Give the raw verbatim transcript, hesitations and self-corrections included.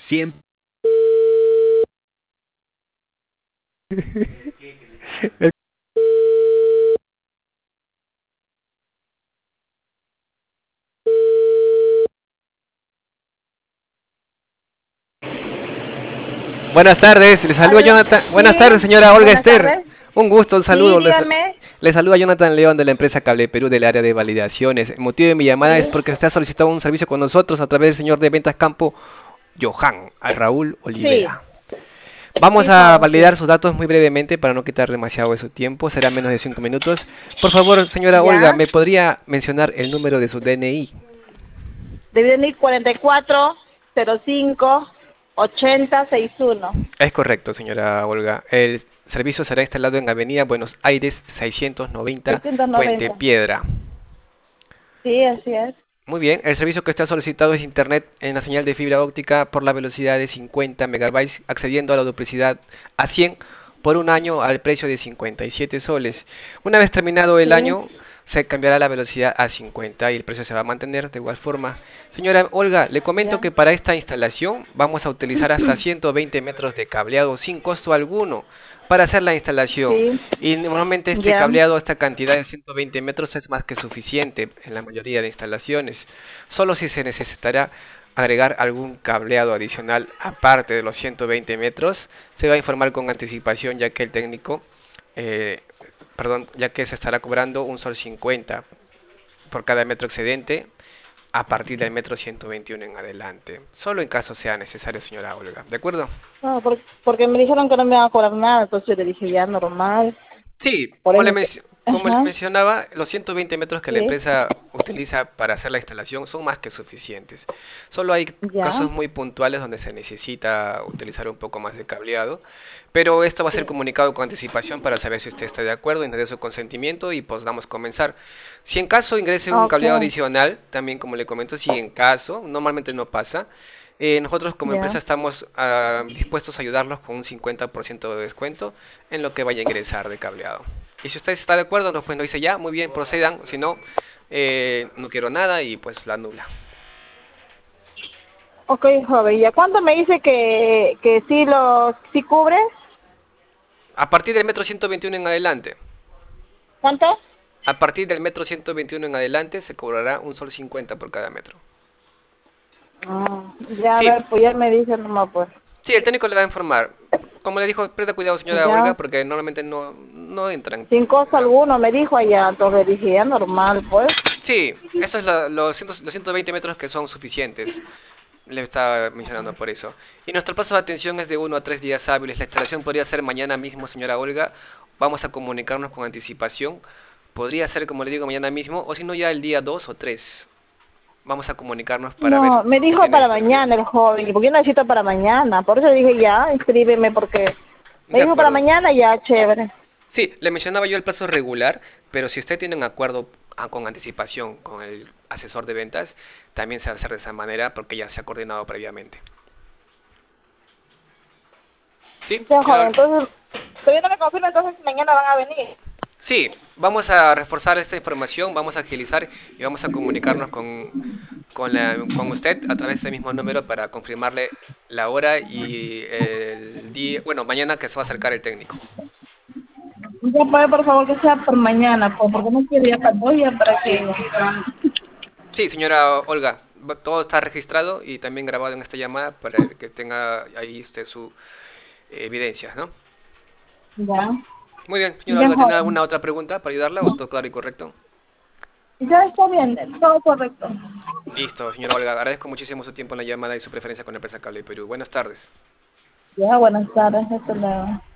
Siempre. Buenas tardes, le saluda Aló, Jonathan. Buenas tardes, sí, señora Olga buenas Esther. tardes. Un gusto, un Sí, saludo. Les, dígame. le saluda Jonathan León de la empresa Cable Perú del área de validaciones. El motivo de mi llamada es Sí, porque usted ha solicitado un servicio con nosotros a través del señor de ventas campo, Johan, a Raúl sí, Olivera. Vamos sí, a joven, sí. validar sus datos muy brevemente para no quitar demasiado de su tiempo, será menos de cinco minutos. Por favor, señora Olga, ¿Ya? ¿me podría mencionar el número de su D N I? Debe venir cuarenta y cuatro cero cinco ochenta sesenta y uno. Es correcto, señora Olga. El servicio será instalado en Avenida Buenos Aires seiscientos noventa, seiscientos Puente noventa. Piedra. Sí, así es. Muy bien, el servicio que usted ha solicitado es Internet en la señal de fibra óptica por la velocidad de cincuenta megabytes, accediendo a la duplicidad a cien por un año al precio de cincuenta y siete soles. Una vez terminado el Sí, año, se cambiará la velocidad a cincuenta y el precio se va a mantener de igual forma. Señora Olga, le comento ya. que para esta instalación vamos a utilizar hasta ciento veinte metros de cableado sin costo alguno para hacer la instalación. Sí, Y normalmente este ya. cableado, esta cantidad de ciento veinte metros es más que suficiente en la mayoría de instalaciones. Solo si se necesitará agregar algún cableado adicional aparte de los ciento veinte metros, se va a informar con anticipación ya que el técnico, eh, perdón, ya que se estará cobrando un sol cincuenta por cada metro excedente a partir del metro ciento veintiuno en adelante. Solo en caso sea necesario, señora Olga. ¿De acuerdo? No, por- porque me dijeron que no me iban a cobrar nada, entonces yo le dije ya normal. Sí, Por como le, eso que. menc- como le Ajá, mencionaba, los ciento veinte metros que la sí, empresa utiliza para hacer la instalación son más que suficientes. Solo hay ya. casos muy puntuales donde se necesita utilizar un poco más de cableado, pero esto va a ser Sí, comunicado con anticipación para saber si usted está de acuerdo y nos dé su consentimiento y podamos comenzar. Si en caso ingrese un ok, cableado adicional, también como le comento, si en caso, normalmente no pasa, eh, nosotros como empresa ya. estamos ah, dispuestos a ayudarlos con un cincuenta por ciento de descuento en lo que vaya a ingresar de cableado. Y si usted está de acuerdo, no, pues nos dice ya, muy bien, procedan. Si no, eh, no quiero nada y pues la nula. Ok, joven, ¿ya cuánto me dice que, que sí lo sí cubre? A partir del metro ciento veintiuno en adelante, ¿Cuánto? a partir del metro ciento veintiuno en adelante se cobrará un sol cincuenta por cada metro. Ah, ya, a Sí, ver, pues ya me dice nomás, pues. sí, el técnico le va a informar. Como le dijo, presta cuidado señora Olga, Ya, porque normalmente no, no entran. sin costo la- alguno, me dijo allá, entonces dije, ya normal, pues. Sí, esos son los, ciento los ciento veinte metros que son suficientes. Le estaba mencionando por eso. Y nuestro plazo de atención es de uno a tres días hábiles. La instalación podría ser mañana mismo, señora Olga. Vamos a comunicarnos con anticipación. Podría ser, como le digo, mañana mismo, o si no, ya el día dos o tres. Vamos a comunicarnos para ver No, me si dijo tiene para disponibilidad. mañana el joven, porque yo necesito para mañana, por eso dije, ya, inscríbeme, porque me De dijo para acuerdo. mañana, ya, chévere. Sí, le mencionaba yo el plazo regular, pero si usted tiene un acuerdo ah, con anticipación con el asesor de ventas, también se va a hacer de esa manera porque ya se ha coordinado previamente. ¿Sí, Ya, señora joven, Olga? entonces, todavía no me confirma, entonces mañana van a venir. Sí, vamos a reforzar esta información, vamos a agilizar y vamos a comunicarnos con, con, la- con usted a través de este mismo número para confirmarle la hora y el día, bueno, mañana que se va a acercar el técnico. Ya, pues, por favor, que sea por mañana, pues, porque no quiero ya para hoy, ya para que. Sí, señora Olga, va- todo está registrado y también grabado en esta llamada para que tenga ahí usted su eh, evidencias, ¿no? Ya, Muy bien, señora ya, Olga, ¿tiene joven. alguna otra pregunta para ayudarla o todo claro y correcto? Ya está bien, todo correcto. Listo, señora Olga, agradezco muchísimo su tiempo en la llamada y su preferencia con la empresa Cable Perú. Buenas tardes. Ya, buenas tardes, hasta luego.